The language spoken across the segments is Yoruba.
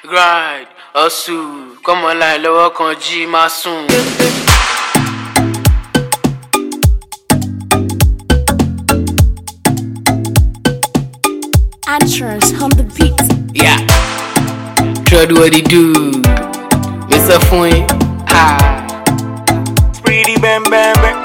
grind, hustle, come online lọ́wọ́ kan jí máa sùn. Actress on the beat. Yeah, try do what he do. Mr. Fun, Pretty bam bam bam.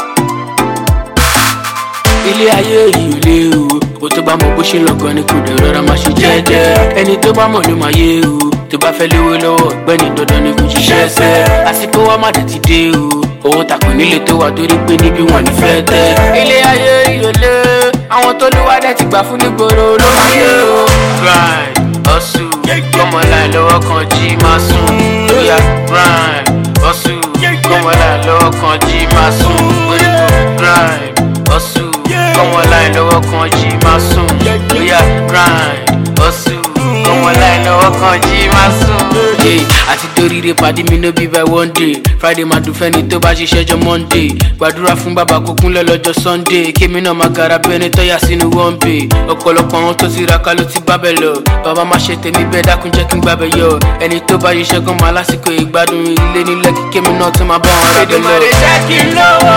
ilé ayé yìí ò lé o tó bá mọ̀ bó ṣe lọ́gàn ni kò dẹ̀ rọra máa ṣe jẹ́jẹ́. Ẹni tó bá mọ̀ ló máa yé o tó bá fẹ́ lówó lọ́wọ́ ọ̀gbẹ́ni dandan ni kò ṣiṣẹ́ ṣẹ́. Àsìkò wa má dẹ̀ ti dé o owó takùn nílé tó wà torí pé níbi wọn ní fẹ́ tẹ́. Ilé ayé yìí ò lé àwọn tó lówó dẹ̀ ti gbà fún nígboro ló máa yé o. Grind, hustle, kọ́mọ láì lọ́wọ́ kan jí máa sùn. Lóyà grind, hustle, kọ́mọ láì lọ́wọ́ kan jí máa sùn. Grind, hustle, kọ́mọ láì lọ́wọ́ kan jí máa sùn. Lóyà grind, hustle, kọ́mọ láì lọ́wọ́ kan jí máa sùn. Àti toríire pàdé mi no be by one day. Friday máa dùn fẹ́ni tó bá ṣiṣẹ́ jọ Monday. Gbàdúrà fún bàbá kó kúnlẹ̀ lọ́jọ́ Sunday. Kémi náà máa gara bí ẹni tọ́yà sínú one bay. Ọ̀pọ̀lọpọ̀ àwọn tó ti raka ló ti gbábẹ̀ lọ. Bàbá máa ṣe tèmi bẹ́ẹ̀ dákun jẹ́ kí n gbábẹ̀ yọ. Ẹni tó bá ṣiṣẹ́ gan máa lásìkò ìgbádùn ilé nílẹ̀ kí kémi náà tún máa bá wọn rà bẹ́ẹ̀ lọ. Èdèmàrè jẹ́ kí n lówó.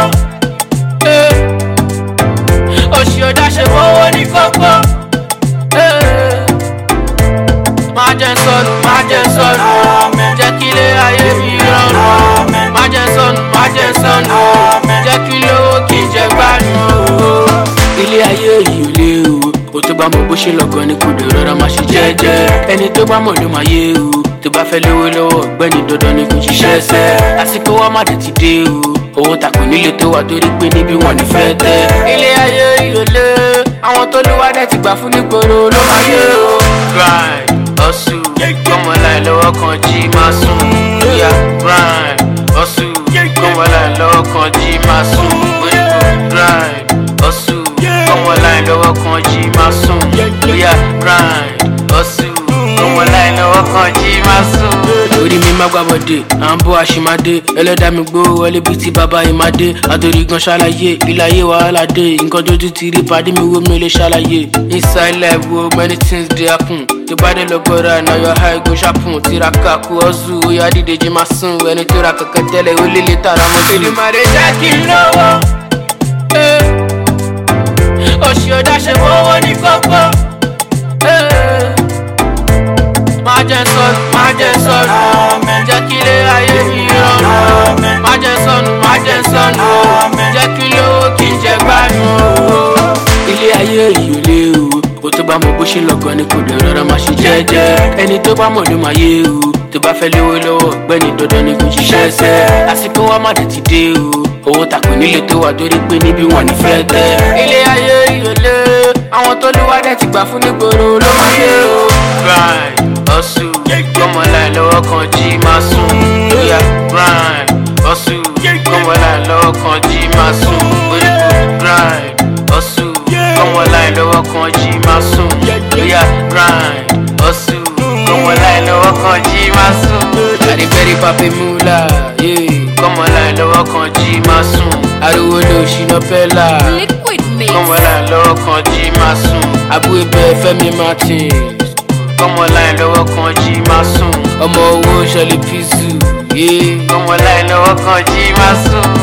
Òṣì ọ̀dà ṣe fowó ní kókó. Má jẹ́ sọnù, má jẹ́ sọnù. Jẹ́ kí ilé ayé mi rọrùn. Má jẹ́ sọnù, má jẹ́ sọnù. Jẹ́ kí lówó kí n jẹ gbádùn. Ilé ayé yìí ò lé o tó bá mọ̀ bó ṣe lọ́gàn ni kò dẹ̀ rọra máa ṣe jẹ́jẹ́. Ẹni tó bá mọ̀ ló máa yé o tó bá fẹ́ lówó lọ́wọ́ ọ̀gbẹ́ni dandan ni kò ṣiṣẹ́ ṣẹ́. Àsìkò wa má dẹ̀ ti dé o owó takùn nílé tó wà torí pé níbi wọn ní fẹ́ tẹ́. Ilé ayé yìí ò lé àwọn tó lówó dẹ̀ ti gbà fún nígboro ló máa yé o. Grind, hustle, kọ́mọ láì lọ́wọ́ kan jí máa sùn. Lóyà grind, hustle, kọ́mọ láì lọ́wọ́ kan jí máa sùn. Grind, hustle, kọ́mọ láì lọ́wọ́ kan jí máa sùn. Lóyà grind, hustle, kọ́mọ láì lọ́wọ́ kan jí máa sùn. Orí mi má gbàbọ̀dé, à ń bọ́ àṣìmáde. Ẹlẹ́dàá mi gbó wọlé bíi ti bàbá ìmádé. Àtòrí gan ṣàlàyé, ìlàyé wàhálà dé. Nǹkan tójú ti rí pàdé mi wo mi ò lè ṣàlàyé. Inside life wo many things dey happen. Tó bá dé lọ́gọ́ra náà your high go sharpen. Tiraka kú ọ̀zù, ó yá dìde jí máa sùn. Ẹni tó ra kẹ̀kẹ́ tẹ́lẹ̀ ó lélẹ̀ tààrà mọ́ sí. Èdèmàrè jẹ́ kí n lówó. Òṣì ọ̀dà ṣe fowó ní kókó. Má jẹ́ sọnù, má jẹ́ sọnù. Jẹ́ kí ilé ayé mi rọrùn. Má jẹ́ sọnù, má jẹ́ sọnù. Jẹ́ kí lówó kí n jẹ gbádùn. Ilé ayé yìí ò lé o tó bá mọ̀ bó ṣe lọ́gàn ni kò dẹ̀ rọra máa ṣe jẹ́jẹ́. Ẹni tó bá mọ̀ ló máa yé o tó bá fẹ́ lówó lọ́wọ́ ọ̀gbẹ́ni dandan ni kò ṣiṣẹ́ ṣẹ́. Àsìkò wa má dẹ̀ ti dé o owó takùn nílé tó wà torí pé níbi wọn ní fẹ́ tẹ́. Ilé ayé yìí ò lé àwọn tó lówó dẹ̀ ti gbà fún nígboro ló máa yé o. Grind, hustle, kọ́mọ láì lọ́wọ́ kan jí máa sùn. Lóyà grind, hustle, kọ́mọ láì lọ́wọ́ kan jí máa sùn. Grind, hustle, kọ́mọ láì lọ́wọ́ kan jí máa sùn. Lóyà grind, hustle, kọ́mọ láì lọ́wọ́ kan jí máa sùn. Àdìbẹ́rì pàpẹ́ múlá, kọ́mọ láì lọ́wọ́ kan jí máa sùn. Ariwo ló ṣìnà pẹ́lá, Liquid mix. kọ́mọ láì lọ́wọ́ kan jí máa sùn. Àbúrò ibẹ̀ Fẹ́mi Martins, kọ́mọ láì lọ́wọ́ kan jí máa sùn. Ọmọ owó ṣẹlẹ̀ písù, kọ́mọ láì lọ́wọ́ kan jí máa sùn.